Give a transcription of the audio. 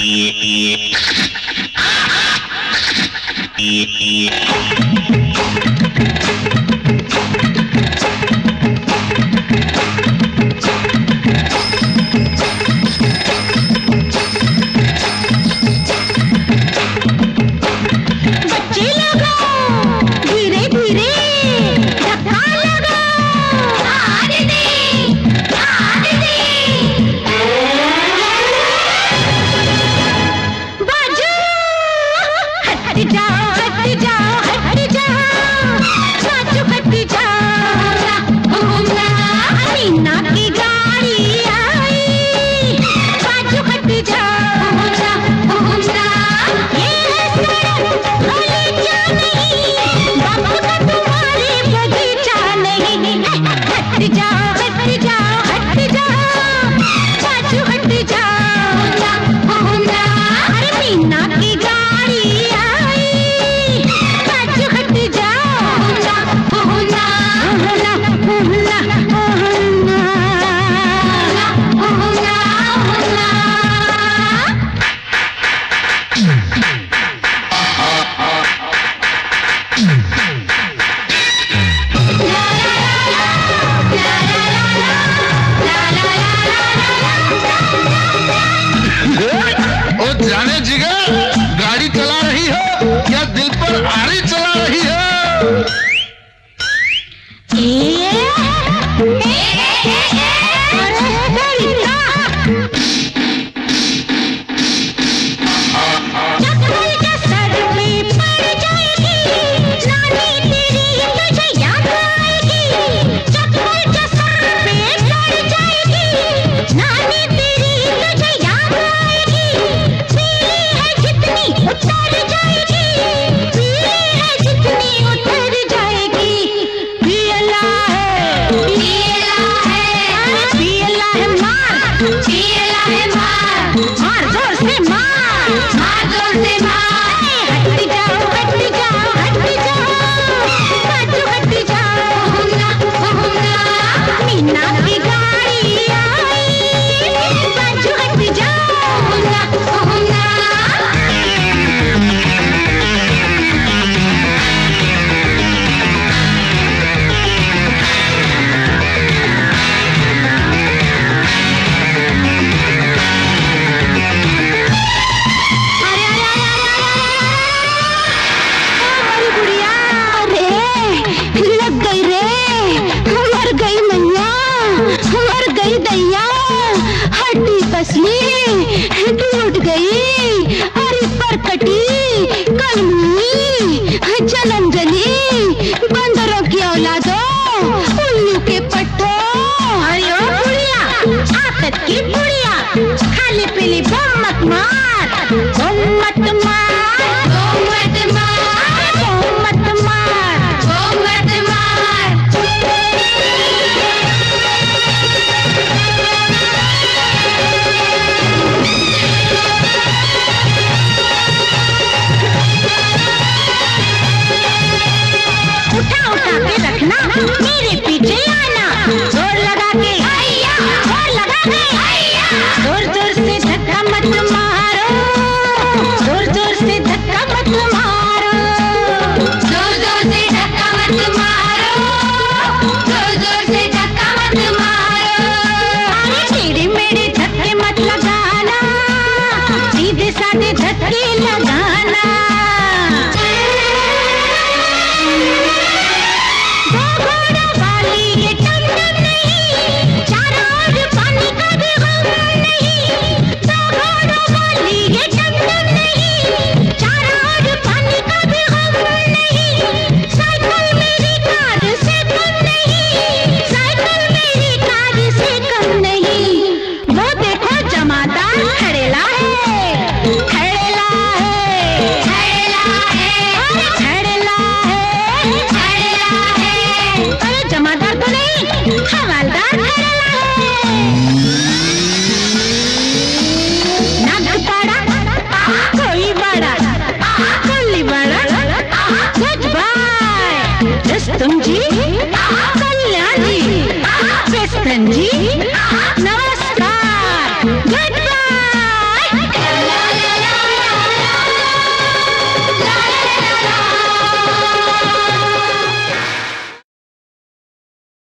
टूट गई अरे पर कटी कलमी जलन जली बंदरों की औलादो उल्लू के पट्टो। अरे ओ बुढ़िया आकत की बुढ़िया खाली पीली बम मत मार, बम मत मार, बम मत मार, बम मत मार, बम मत मार। उठा उठा के रखना मेरे पीछे आना, जोर लगा के हैया, जोर लगा के हैया, जोर जोर से धक्का मत मारो, जोर जोर से धक्का मत मारो, जोर जोर से धक्का मत मारो, जोर जोर से धक्का मत मारो। अरे टेढ़े मेढ़े धक्के मत लगाना, सीधे साधे धक्के लगाना। तुम